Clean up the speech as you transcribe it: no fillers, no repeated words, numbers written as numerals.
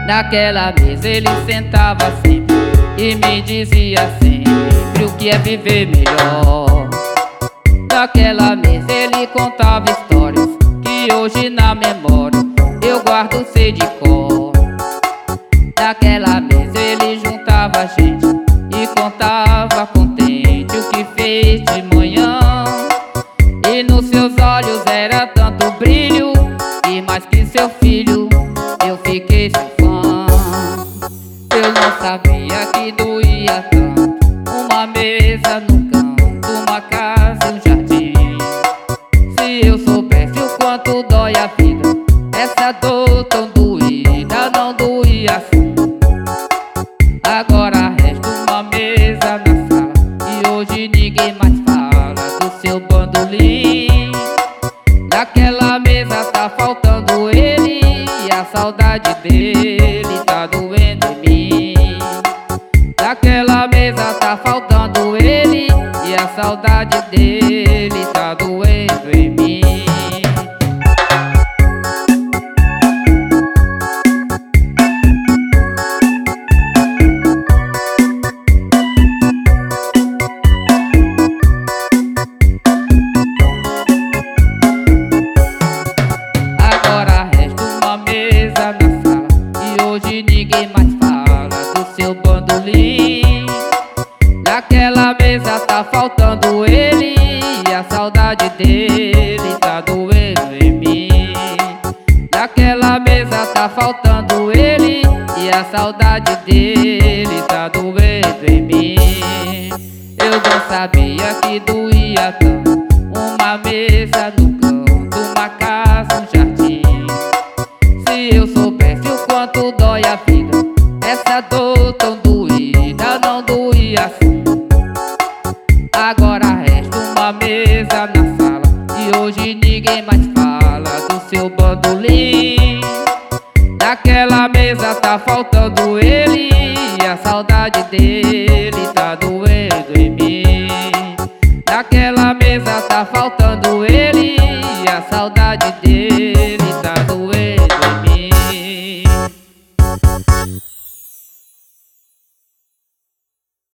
Naquela mesa ele sentava sempre e me dizia sempre o que é viver melhor. Naquela mesa ele contava histórias que hoje na memória eu guardo sei de cor. Naquela mesa ele juntava a gente e contava contente o que fez de manhã. E nos seus olhos era tanto brilho, e mais que seu filho eu fiquei seu fã. Eu não sabia que doía tanto uma mesa no canto, uma casa e um jardim. Se eu soubesse o quanto dói a vida, essa dor tão doída não doía assim. Agora resta uma mesa na sala e hoje ninguém mais fala do seu bandolim. Naquela mesa tá faltando ele e a saudade dele tá doendo em mim. Naquela mesa tá faltando ele e a saudade dele tá doendo em mim. Agora resta uma mesa na sala e hoje ninguém mais fala do seu bandolim. Naquela mesa tá faltando ele e a saudade dele tá doendo em mim. Naquela mesa tá faltando ele e a saudade dele tá doendo em mim. Eu não sabia que doía tanto uma mesa no canto, uma casa, um jardim. Se eu soubesse o quanto dói a vida, essa dor tão doída não doía assim. Agora resta uma mesa na sala e hoje ninguém mais fala do seu bandolim. Naquela mesa tá faltando ele e a saudade dele tá doendo em mim. Naquela mesa tá faltando ele e a saudade dele